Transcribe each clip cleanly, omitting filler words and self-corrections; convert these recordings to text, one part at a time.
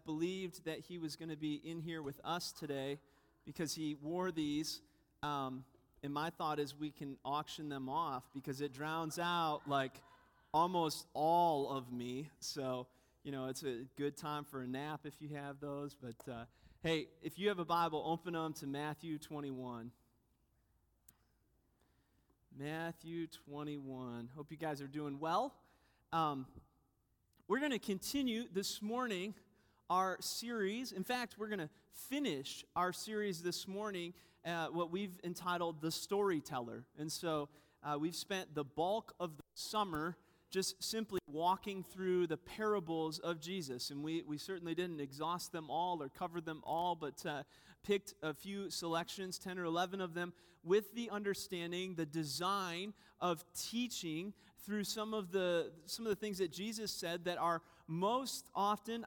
believed that he was going to be in here with us today because he wore these. And my thought is we can auction them off because it drowns out like almost all of me. So, it's a good time for a nap if you have those. But, hey, if you have a Bible, open them to Matthew 21. Matthew 21. Hope you guys are doing well. We're going to continue this morning our series. In fact, we're going to finish our series this morning, what we've entitled The Storyteller. And so we've spent the bulk of the summer just simply walking through the parables of Jesus. And we certainly didn't exhaust them all or cover them all, but picked a few selections, 10 or 11 of them, with the understanding, the design of teaching through some of the things that Jesus said that are most often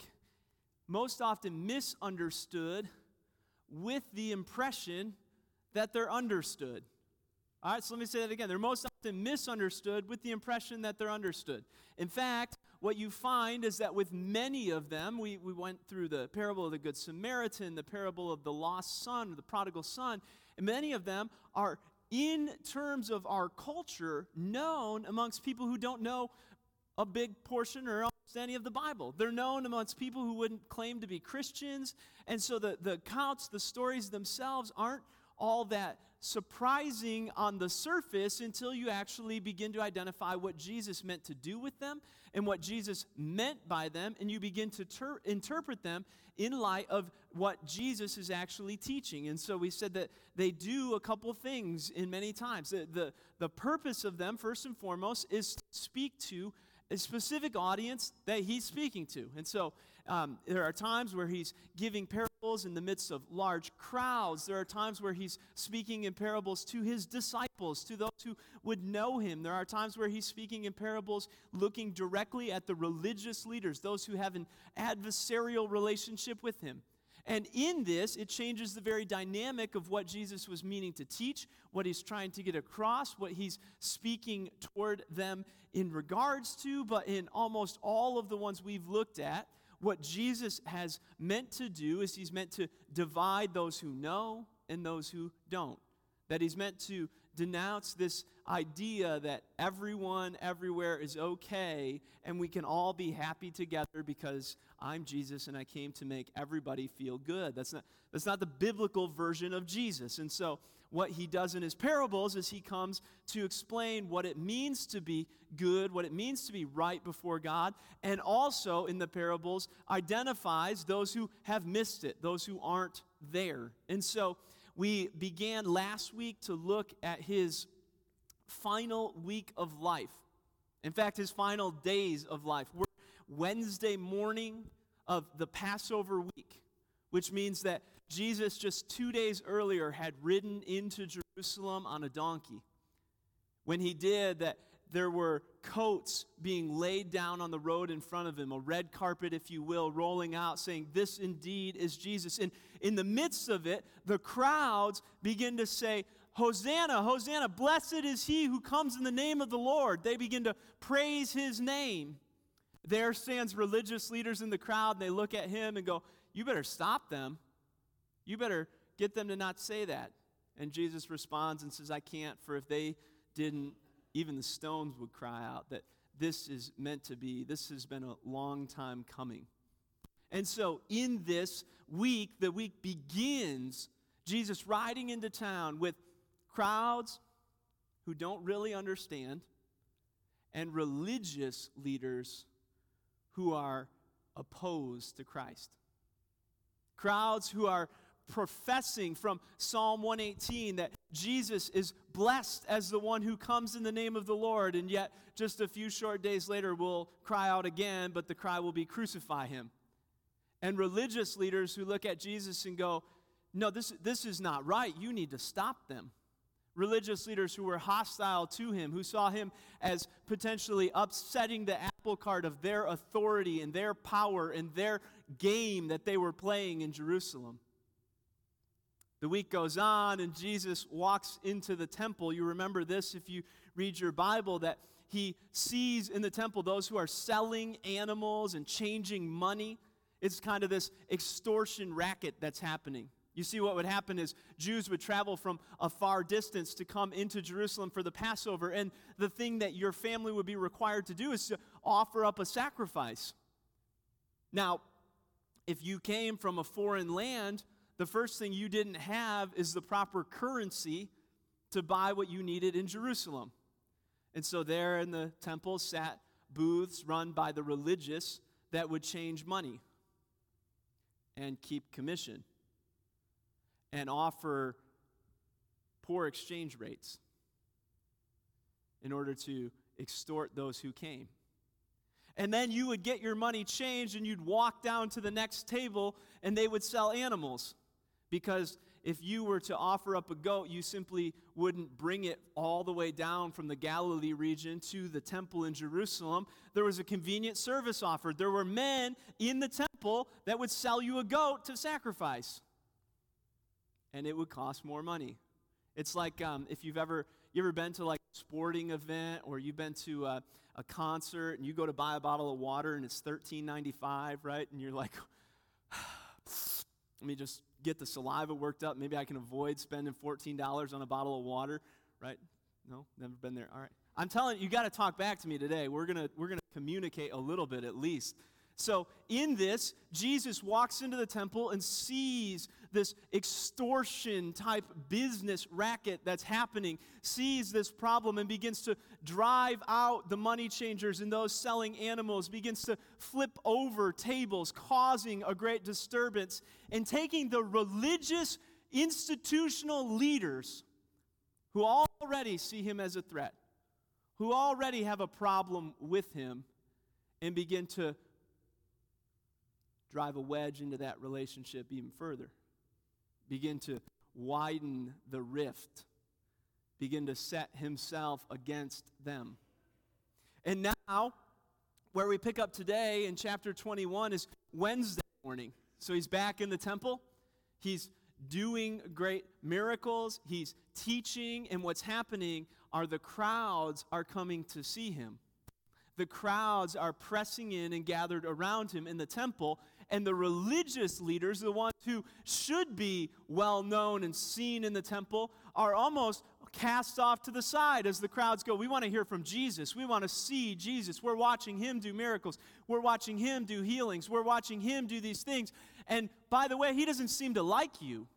misunderstood with the impression that they're understood. All right, so let me say that again. They're most often misunderstood with the impression that they're understood. In fact, what you find is that with many of them, we went through the parable of the Good Samaritan, the parable of the lost son, or the prodigal son, and many of them are, in terms of our culture, known amongst people who don't know a big portion or almost any of the Bible. They're known amongst people who wouldn't claim to be Christians, and so the accounts, the stories themselves aren't all that surprising on the surface until you actually begin to identify what Jesus meant to do with them and what Jesus meant by them, and you begin to interpret them in light of what Jesus is actually teaching. And so we said that they do a couple things in many times. The purpose of them, first and foremost, is to speak to a specific audience that he's speaking to. And so there are times where he's giving parables in the midst of large crowds. There are times where he's speaking in parables to his disciples, to those who would know him. There are times where he's speaking in parables looking directly at the religious leaders, those who have an adversarial relationship with him. And in this, it changes the very dynamic of what Jesus was meaning to teach, what he's trying to get across, what he's speaking toward them in regards to. But in almost all of the ones we've looked at, what Jesus has meant to do is he's meant to divide those who know and those who don't. That he's meant to denounce this idea that everyone, everywhere is okay, and we can all be happy together because I'm Jesus and I came to make everybody feel good. That's not the biblical version of Jesus. And so what he does in his parables is he comes to explain what it means to be good, what it means to be right before God, and also in the parables identifies those who have missed it, those who aren't there. And so we began last week to look at his final week of life. In fact, his final days of life. We're Wednesday morning of the Passover week, which means that Jesus just 2 days earlier had ridden into Jerusalem on a donkey. When he did that, there were coats being laid down on the road in front of him, a red carpet, if you will, rolling out, saying, "This indeed is Jesus." And in the midst of it, the crowds begin to say, "Hosanna, Hosanna, blessed is he who comes in the name of the Lord." They begin to praise his name. There stands religious leaders in the crowd, and they look at him and go, "You better stop them. You better get them to not say that." And Jesus responds and says, "I can't, for if they didn't, even the stones would cry out that this is meant to be. This has been a long time coming." And so in this week, the week begins, Jesus riding into town with crowds who don't really understand and religious leaders who are opposed to Christ. Crowds who are professing from Psalm 118 that Jesus is blessed as the one who comes in the name of the Lord, and yet just a few short days later will cry out again, but the cry will be, "Crucify him." And religious leaders who look at Jesus and go, "No, this is not right. You need to stop them." Religious leaders who were hostile to him, who saw him as potentially upsetting the apple cart of their authority and their power and their game that they were playing in Jerusalem. The week goes on, and Jesus walks into the temple. You remember this if you read your Bible, that he sees in the temple those who are selling animals and changing money. It's kind of this extortion racket that's happening. You see, what would happen is Jews would travel from a far distance to come into Jerusalem for the Passover, and the thing that your family would be required to do is to offer up a sacrifice. Now, if you came from a foreign land, the first thing you didn't have is the proper currency to buy what you needed in Jerusalem. And so there in the temple sat booths run by the religious that would change money and keep commission and offer poor exchange rates in order to extort those who came. And then you would get your money changed and you'd walk down to the next table and they would sell animals. Because if you were to offer up a goat, you simply wouldn't bring it all the way down from the Galilee region to the temple in Jerusalem. There was a convenient service offered. There were men in the temple that would sell you a goat to sacrifice. And it would cost more money. It's like if you ever been to like a sporting event, or you've been to a concert and you go to buy a bottle of water and it's $13.95, right? And you're like, let me just get the saliva worked up. Maybe I can avoid spending $14 on a bottle of water, right? No, never been there. All right. I'm telling you, you got to talk back to me today. We're gonna communicate a little bit at least. So in this, Jesus walks into the temple and sees this extortion type business racket that's happening, sees this problem and begins to drive out the money changers and those selling animals, begins to flip over tables, causing a great disturbance, and taking the religious institutional leaders who already see him as a threat, who already have a problem with him, and begin to drive a wedge into that relationship even further. Begin to widen the rift. Begin to set himself against them. And now, where we pick up today in chapter 21 is Wednesday morning. So he's back in the temple. He's doing great miracles. He's teaching. And what's happening are the crowds are coming to see him. The crowds are pressing in and gathered around him in the temple. And the religious leaders, the ones who should be well known and seen in the temple, are almost cast off to the side as the crowds go, we want to hear from Jesus. We want to see Jesus. We're watching him do miracles. We're watching him do healings. We're watching him do these things. And by the way, he doesn't seem to like you.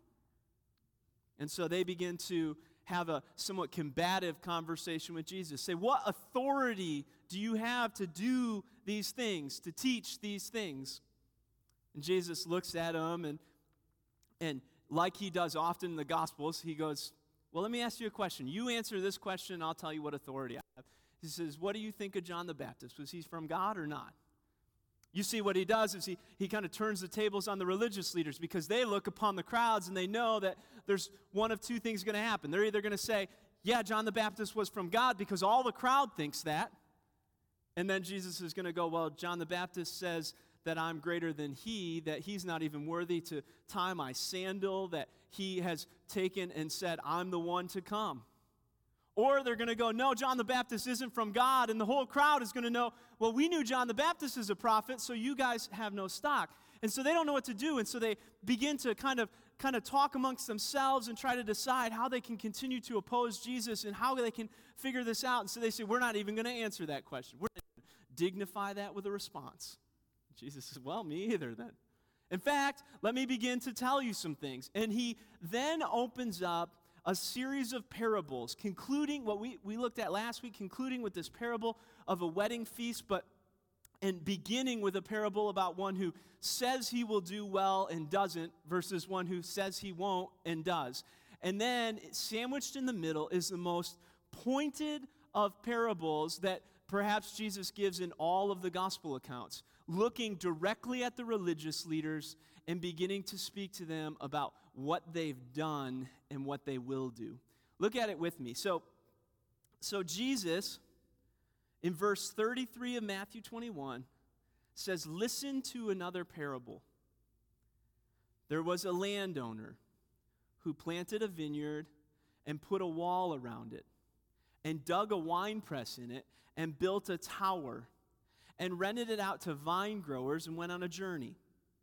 And so they begin to have a somewhat combative conversation with Jesus. Say, what authority do you have to do these things, to teach these things? And Jesus looks at him, and like he does often in the Gospels, he goes, well, let me ask you a question. You answer this question, and I'll tell you what authority I have. He says, what do you think of John the Baptist? Was he from God or not? You see, what he does is he kind of turns the tables on the religious leaders, because they look upon the crowds and they know that there's one of two things going to happen. They're either going to say, yeah, John the Baptist was from God, because all the crowd thinks that. And then Jesus is going to go, well, John the Baptist says that I'm greater than he, that he's not even worthy to tie my sandal, that he has taken and said, I'm the one to come. Or they're going to go, no, John the Baptist isn't from God, and the whole crowd is going to know, well, we knew John the Baptist is a prophet, so you guys have no stock. And so they don't know what to do, and so they begin to kind of talk amongst themselves and try to decide how they can continue to oppose Jesus and how they can figure this out. And so they say, we're not even going to answer that question. We're going to dignify that with a response. Jesus says, well, me either then. In fact, let me begin to tell you some things. And he then opens up a series of parables, concluding what we looked at last week, concluding with this parable of a wedding feast, and beginning with a parable about one who says he will do well and doesn't, versus one who says he won't and does. And then sandwiched in the middle is the most pointed of parables that perhaps Jesus gives in all of the gospel accounts, looking directly at the religious leaders and beginning to speak to them about what they've done and what they will do. Look at it with me. So Jesus, in verse 33 of Matthew 21, says, listen to another parable. There was a landowner who planted a vineyard and put a wall around it, and dug a winepress in it, and built a tower, and rented it out to vine growers, and went on a journey.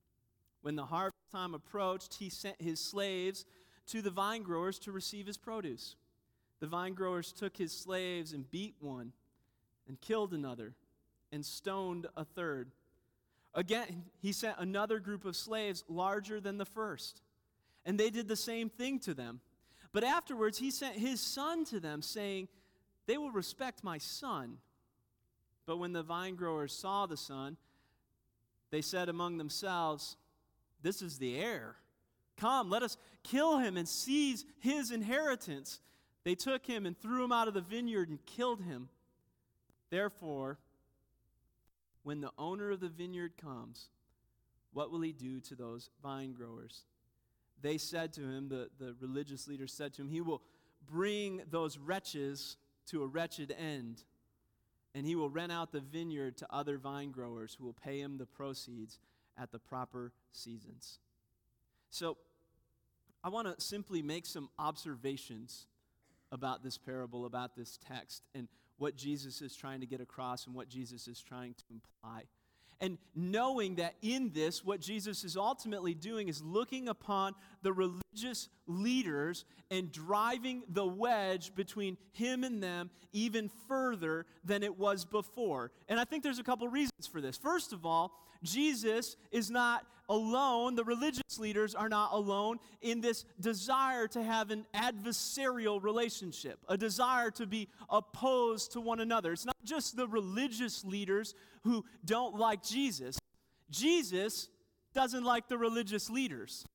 When the harvest time approached, he sent his slaves to the vine growers to receive his produce. The vine growers took his slaves and beat one, and killed another, and stoned a third. Again, he sent another group of slaves larger than the first, and they did the same thing to them. But afterwards, he sent his son to them, saying, "They will respect my son." But when the vine growers saw the son, they said among themselves, "This is the heir. Come, let us kill him and seize his inheritance." They took him and threw him out of the vineyard and killed him. Therefore, when the owner of the vineyard comes, what will he do to those vine growers? They said to him, the religious leaders said to him, "He will bring those wretches to a wretched end, and he will rent out the vineyard to other vine growers who will pay him the proceeds at the proper seasons." So, I want to simply make some observations about this parable, about this text, and what Jesus is trying to get across and what Jesus is trying to imply. And knowing that in this, what Jesus is ultimately doing is looking upon the religious leaders and driving the wedge between him and them even further than it was before. And I think there's a couple reasons for this. First of all, Jesus is not alone. The religious leaders are not alone in this desire to have an adversarial relationship, a desire to be opposed to one another. It's not just the religious leaders who don't like Jesus. Jesus doesn't like the religious leaders.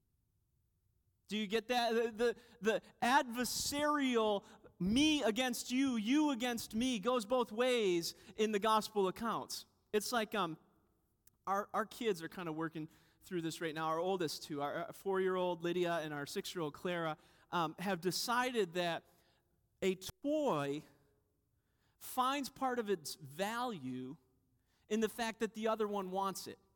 Do you get that? The adversarial me against you, you against me goes both ways in the gospel accounts. It's like our kids are kind of working through this right now. Our oldest two, our 4-year-old Lydia and our 6-year-old Clara, have decided that a toy finds part of its value in the fact that the other one wants it.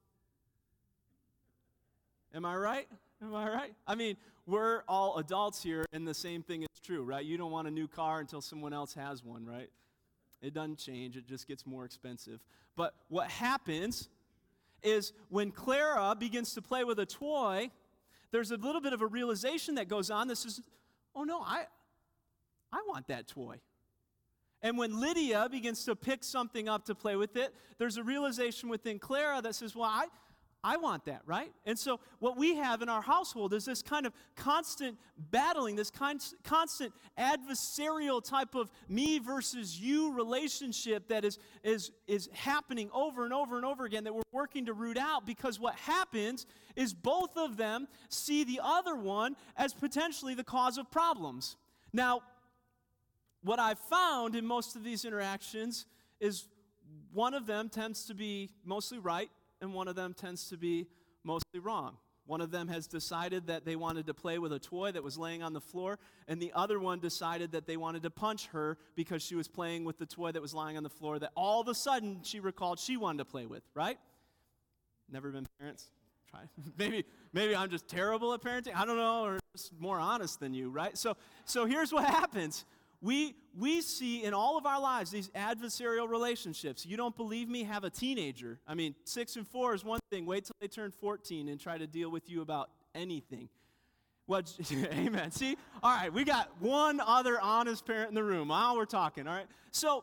Am I right? Am I right? I mean, we're all adults here, and the same thing is true, right? You don't want a new car until someone else has one, right? It doesn't change. It just gets more expensive. But what happens is when Clara begins to play with a toy, there's a little bit of a realization that goes on that says, "Oh no, I want that toy." And when Lydia begins to pick something up to play with it, there's a realization within Clara that says, "Well, I want that," right? And so what we have in our household is this kind of constant battling, this constant adversarial type of me versus you relationship that is happening over and over and over again that we're working to root out, because what happens is both of them see the other one as potentially the cause of problems. Now, what I've found in most of these interactions is one of them tends to be mostly right, and one of them tends to be mostly wrong. One of them has decided that they wanted to play with a toy that was laying on the floor, and the other one decided that they wanted to punch her because she was playing with the toy that was lying on the floor that all of a sudden she recalled she wanted to play with, right? Never been parents? Try. Maybe I'm just terrible at parenting. I don't know, or just more honest than you, right? So here's what happens. We see in all of our lives these adversarial relationships. You don't believe me? Have a teenager. I mean, 6 and 4 is one thing. Wait till they turn 14 and try to deal with you about anything. Well, amen. See? All right, we got one other honest parent in the room. Now we're talking, all right? So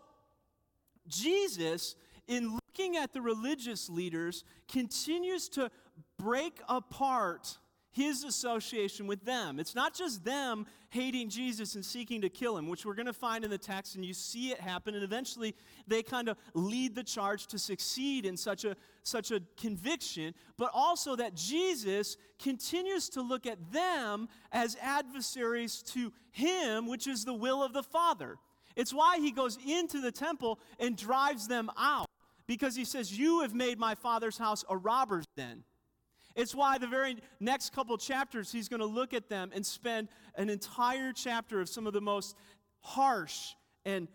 Jesus, in looking at the religious leaders, continues to break apart his association with them. It's not just them hating Jesus and seeking to kill him, which we're going to find in the text, and you see it happen, and eventually they kind of lead the charge to succeed in such a conviction, but also that Jesus continues to look at them as adversaries to him, which is the will of the Father. It's why he goes into the temple and drives them out, because he says, "You have made my Father's house a robber's den." It's why the very next couple chapters, he's going to look at them and spend an entire chapter of some of the most harsh and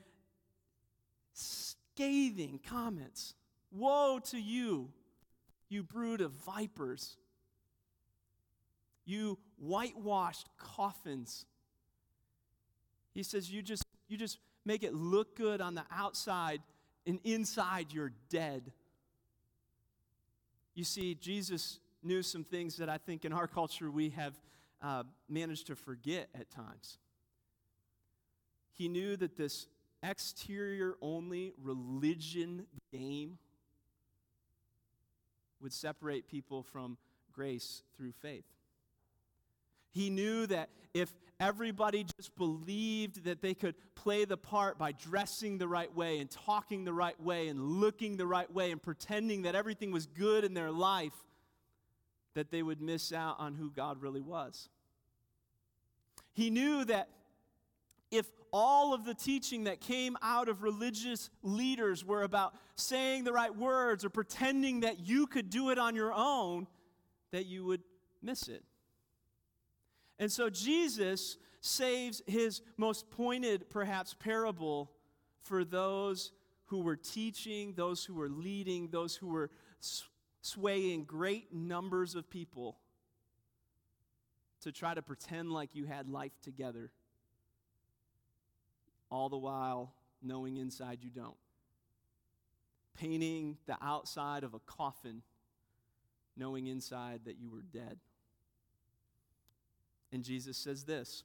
scathing comments. "Woe to you, you brood of vipers, you whitewashed coffins." He says, you just make it look good on the outside, and inside you're dead. You see, Jesus knew some things that I think in our culture we have managed to forget at times. He knew that this exterior-only religion game would separate people from grace through faith. He knew that if everybody just believed that they could play the part by dressing the right way and talking the right way and looking the right way and pretending that everything was good in their life, that they would miss out on who God really was. He knew that if all of the teaching that came out of religious leaders were about saying the right words or pretending that you could do it on your own, that you would miss it. And so Jesus saves his most pointed, perhaps, parable for those who were teaching, those who were leading, those who were swaying great numbers of people to try to pretend like you had life together, all the while knowing inside you don't. Painting the outside of a coffin, knowing inside that you were dead. And Jesus says this: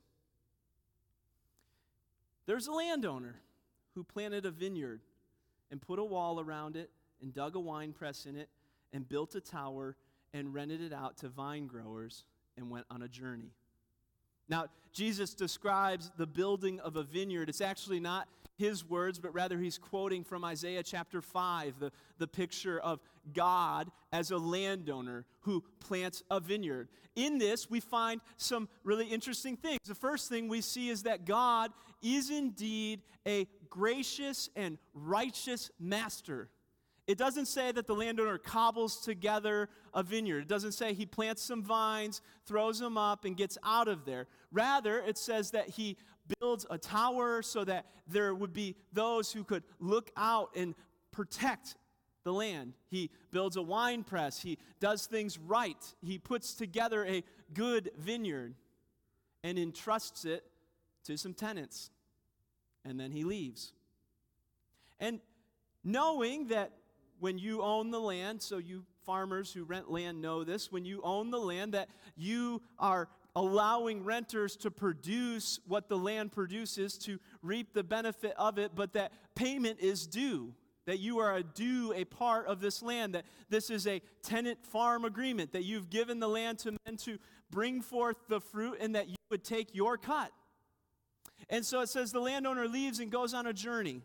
there's a landowner who planted a vineyard and put a wall around it and dug a wine press in it and built a tower and rented it out to vine growers and went on a journey. Now, Jesus describes the building of a vineyard. It's actually not his words, but rather he's quoting from Isaiah chapter 5, the picture of God as a landowner who plants a vineyard. In this, we find some really interesting things. The first thing we see is that God is indeed a gracious and righteous master. It doesn't say that the landowner cobbles together a vineyard. It doesn't say he plants some vines, throws them up, and gets out of there. Rather, it says that he builds a tower so that there would be those who could look out and protect the land. He builds a wine press. He does things right. He puts together a good vineyard and entrusts it to some tenants. And then he leaves. And knowing that when you own the land, so you farmers who rent land know this, when you own the land, that you are allowing renters to produce what the land produces, to reap the benefit of it, but that payment is due, that you are due a part of this land, that this is a tenant farm agreement, that you've given the land to men to bring forth the fruit and that you would take your cut. And so it says the landowner leaves and goes on a journey.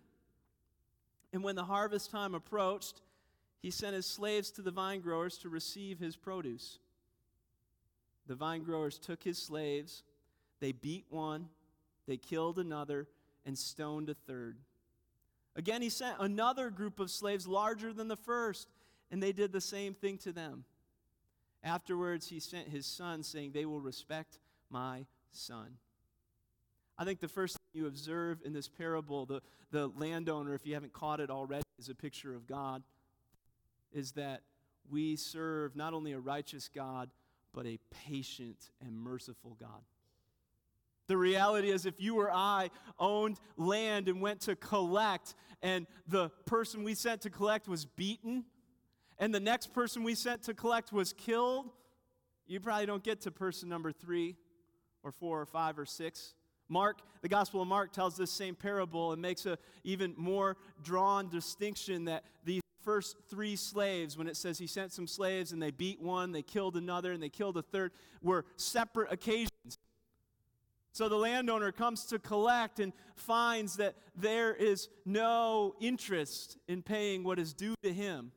And when the harvest time approached, he sent his slaves to the vine growers to receive his produce. The vine growers took his slaves, they beat one, they killed another, and stoned a third. Again, he sent another group of slaves larger than the first, and they did the same thing to them. Afterwards, he sent his son, saying, "They will respect my son." I think the first thing you observe in this parable, the landowner, if you haven't caught it already, is a picture of God, is that we serve not only a righteous God, but a patient and merciful God. The reality is, if you or I owned land and went to collect, and the person we sent to collect was beaten, and the next person we sent to collect was killed, you probably don't get to person number 3 or 4 or 5 or 6. Mark, the Gospel of Mark tells this same parable and makes a even more drawn distinction that these first 3 slaves, when it says he sent some slaves and they beat one, they killed another, and they killed a third, were separate occasions. So the landowner comes to collect and finds that there is no interest in paying what is due to him.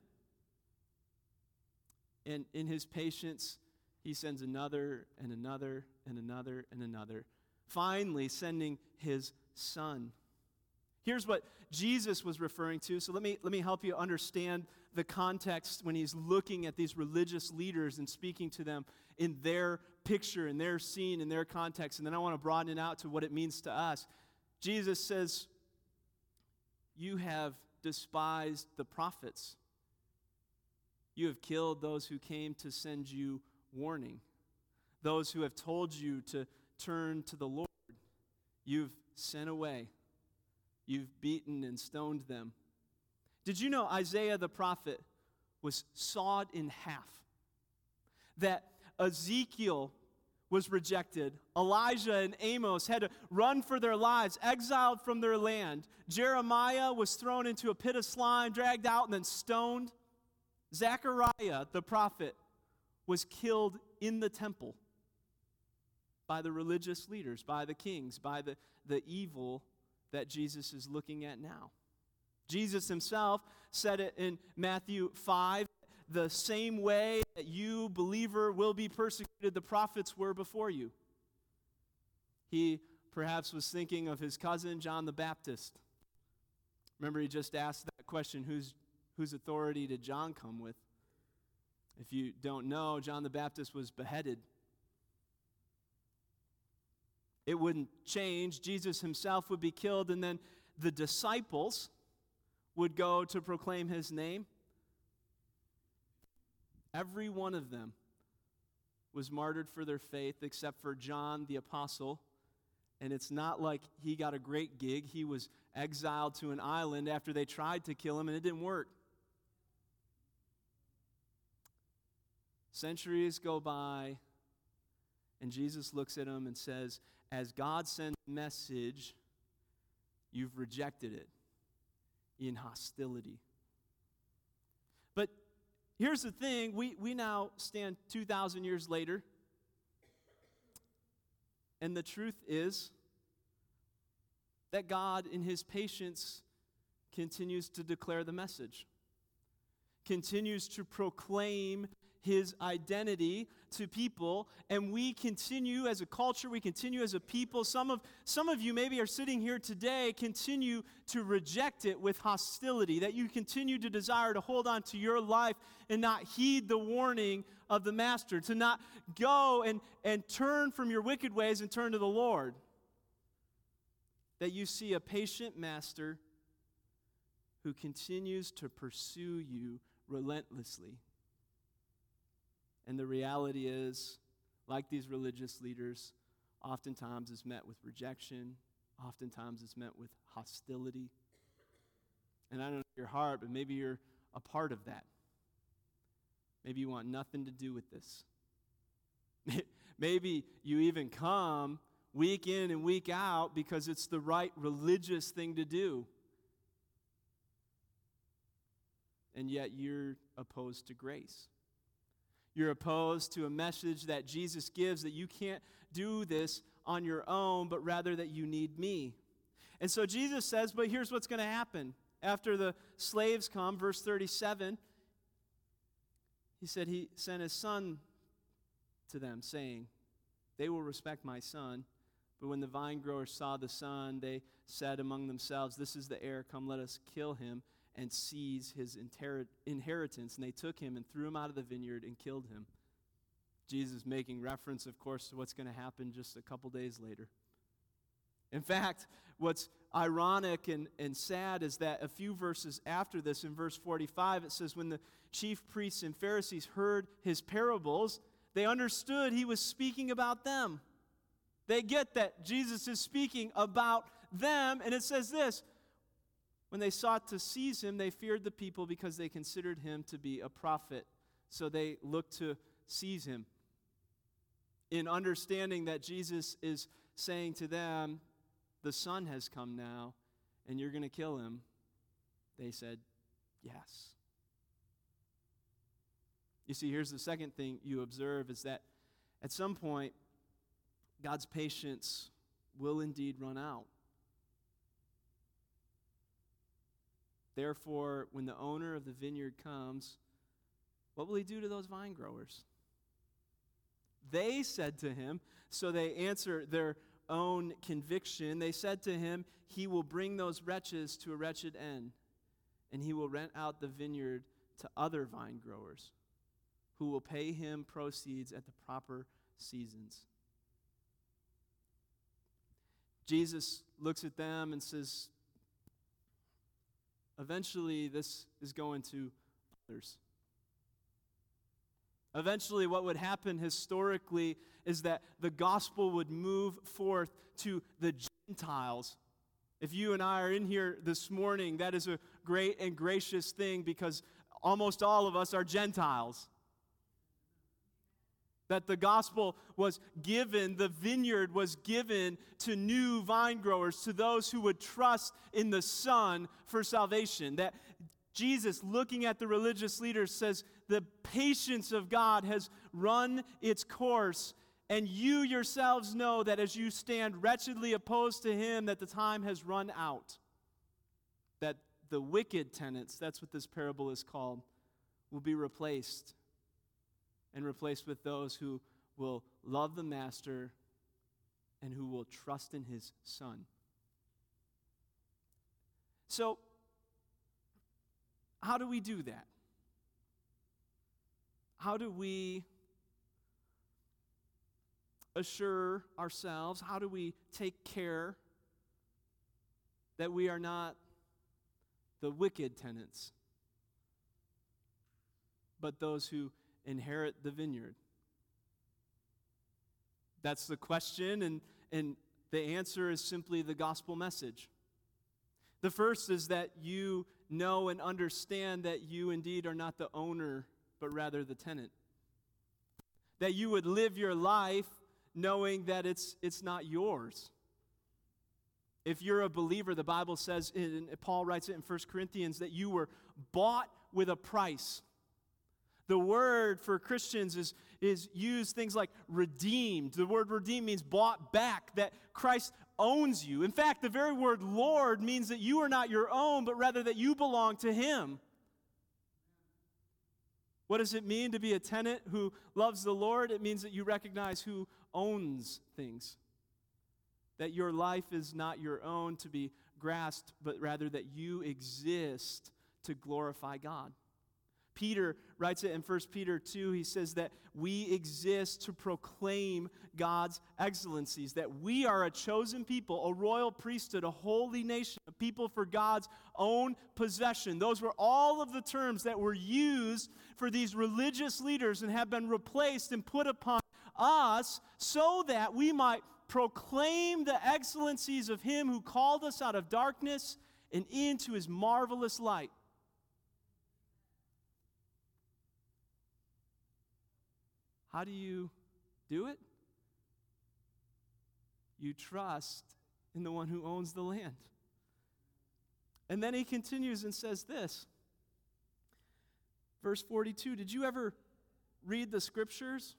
And in his patience, he sends another and another and another and another, finally sending his son. Here's what Jesus was referring to. So let me help you understand the context when he's looking at these religious leaders and speaking to them in their picture, in their scene, in their context. And then I want to broaden it out to what it means to us. Jesus says, "You have despised the prophets. You have killed those who came to send you warning, those who have told you to turn to the Lord. You've sent away. You've beaten and stoned them." Did you know Isaiah the prophet was sawed in half? that Ezekiel was rejected. Elijah and Amos had to run for their lives, exiled from their land. Jeremiah was thrown into a pit of slime, dragged out, and then stoned. Zechariah, the prophet, was killed in the temple by the religious leaders, by the kings, by the evil that Jesus is looking at now. Jesus himself said it in Matthew 5, the same way that you, believer, will be persecuted, the prophets were before you. He perhaps was thinking of his cousin, John the Baptist. Remember, he just asked that question, whose authority did John come with? If you don't know, John the Baptist was beheaded. It wouldn't change. Jesus himself would be killed, and then the disciples would go to proclaim his name. Every one of them was martyred for their faith except for John the apostle. And it's not like he got a great gig. He was exiled to an island after they tried to kill him, and it didn't work. Centuries go by, and Jesus looks at him and says, as God sends a message, you've rejected it in hostility. But here's the thing, we now stand 2,000 years later, and the truth is that God, in his patience, continues to declare the message, continues to proclaim his identity to people, and we continue as a culture, we continue as a people. Some of you maybe are sitting here today, continue to reject it with hostility, that you continue to desire to hold on to your life and not heed the warning of the Master, to not go and turn from your wicked ways and turn to the Lord. That you see a patient Master who continues to pursue you relentlessly. And the reality is, like these religious leaders, oftentimes is met with rejection, oftentimes is met with hostility. And I don't know your heart, but maybe you're a part of that. Maybe you want nothing to do with this. Maybe you even come week in and week out because it's the right religious thing to do. And yet you're opposed to grace. You're opposed to a message that Jesus gives, that you can't do this on your own, but rather that you need me. And so Jesus says, but here's what's going to happen. After the slaves come, verse 37, he said he sent his son to them, saying, they will respect my son. But when the vine growers saw the son, they said among themselves, this is the heir, come let us kill him and seize his inheritance. And they took him and threw him out of the vineyard and killed him. Jesus making reference, of course, to what's going to happen just a couple days later. In fact, what's ironic and sad is that a few verses after this, in verse 45, it says, when the chief priests and Pharisees heard his parables, they understood he was speaking about them. They get that Jesus is speaking about them. And it says this, when they sought to seize him, they feared the people because they considered him to be a prophet. So they looked to seize him. In understanding that Jesus is saying to them, the Son has come now, and you're going to kill him, they said, yes. You see, here's the second thing you observe, is that at some point, God's patience will indeed run out. Therefore, when the owner of the vineyard comes, what will he do to those vine growers? They said to him, so they answer their own conviction, they said to him, he will bring those wretches to a wretched end, and he will rent out the vineyard to other vine growers, who will pay him proceeds at the proper seasons. Jesus looks at them and says, eventually, this is going to others. Eventually, what would happen historically is that the gospel would move forth to the Gentiles. If you and I are in here this morning, that is a great and gracious thing because almost all of us are Gentiles. That the gospel was given, the vineyard was given to new vine growers, to those who would trust in the Son for salvation. That Jesus, looking at the religious leaders, says, the patience of God has run its course, and you yourselves know that as you stand wretchedly opposed to him, that the time has run out. That the wicked tenants, that's what this parable is called, will be replaced, and replaced with those who will love the master and who will trust in his Son. So, how do we do that? How do we assure ourselves? How do we take care that we are not the wicked tenants, but those who inherit the vineyard? That's the question, and the answer is simply the gospel message. The first is that you know and understand that you indeed are not the owner, but rather the tenant. That you would live your life knowing that it's not yours. If you're a believer, the Bible says, Paul writes it in 1 Corinthians, that you were bought with a price. The word for Christians is used things like redeemed. The word redeemed means bought back, that Christ owns you. In fact, the very word Lord means that you are not your own, but rather that you belong to him. What does it mean to be a tenant who loves the Lord? It means that you recognize who owns things. That your life is not your own to be grasped, but rather that you exist to glorify God. Peter writes it in 1 Peter 2. He says that we exist to proclaim God's excellencies, that we are a chosen people, a royal priesthood, a holy nation, a people for God's own possession. Those were all of the terms that were used for these religious leaders and have been replaced and put upon us so that we might proclaim the excellencies of him who called us out of darkness and into his marvelous light. How do you do it? You trust in the one who owns the land. And then he continues and says this. Verse 42, did you ever read the scriptures?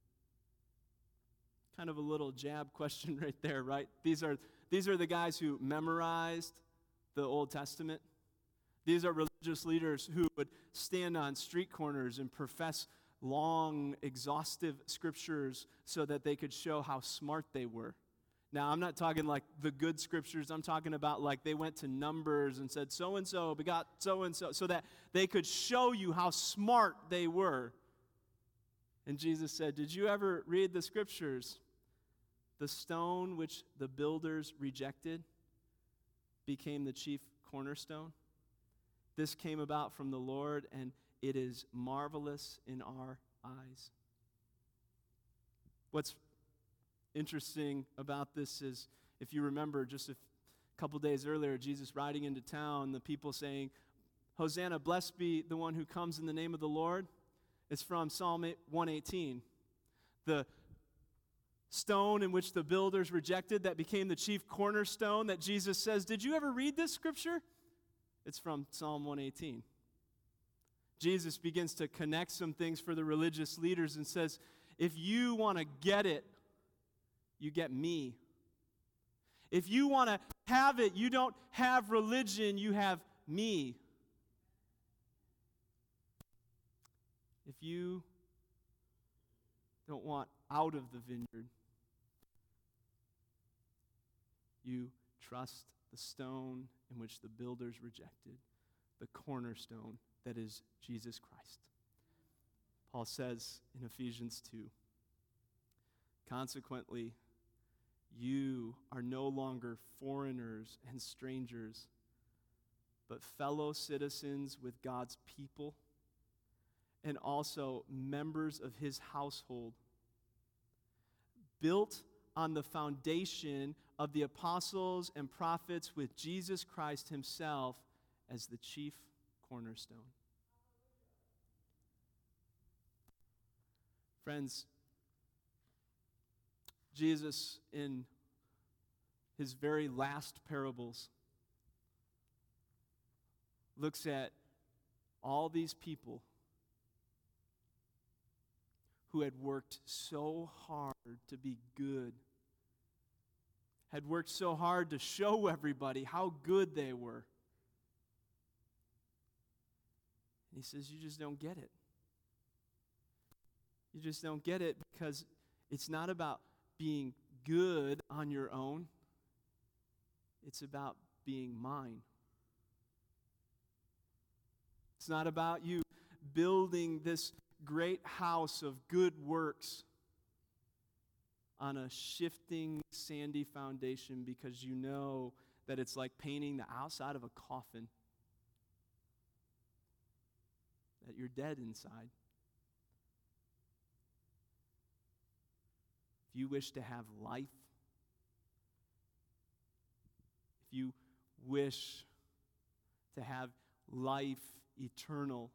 Kind of a little jab question right there, right? These are the guys who memorized the Old Testament. These are religious leaders who would stand on street corners and profess long, exhaustive scriptures so that they could show how smart they were. Now, I'm not talking like the good scriptures. I'm talking about like they went to Numbers and said, so-and-so begot so-and-so, so that they could show you how smart they were. And Jesus said, did you ever read the scriptures? The stone which the builders rejected became the chief cornerstone. This came about from the Lord, and it is marvelous in our eyes. What's interesting about this is, if you remember just a couple days earlier, Jesus riding into town, the people saying, Hosanna, blessed be the one who comes in the name of the Lord. It's from Psalm 118. The stone in which the builders rejected that became the chief cornerstone that Jesus says, did you ever read this scripture? It's from Psalm 118. Jesus begins to connect some things for the religious leaders and says, if you want to get it, you get me. If you want to have it, you don't have religion, you have me. If you don't want out of the vineyard, you trust the stone in which the builders rejected, the cornerstone that is Jesus Christ. Paul says in Ephesians 2, consequently, you are no longer foreigners and strangers, but fellow citizens with God's people and also members of his household, built on the foundation of the apostles and prophets with Jesus Christ himself as the chief cornerstone. Friends, Jesus, in his very last parables, looks at all these people who had worked so hard to be good, had worked so hard to show everybody how good they were. And he says, you just don't get it. You just don't get it because it's not about being good on your own. It's about being mine. It's not about you building this great house of good works on a shifting, sandy foundation because you know that it's like painting the outside of a coffin, that you're dead inside. If you wish to have life, if you wish to have life eternal,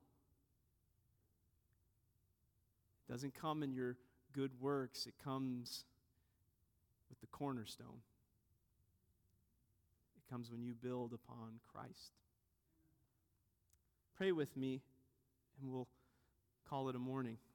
it doesn't come in your good works. It comes with the cornerstone. It comes when you build upon Christ. Pray with me, and we'll call it a morning.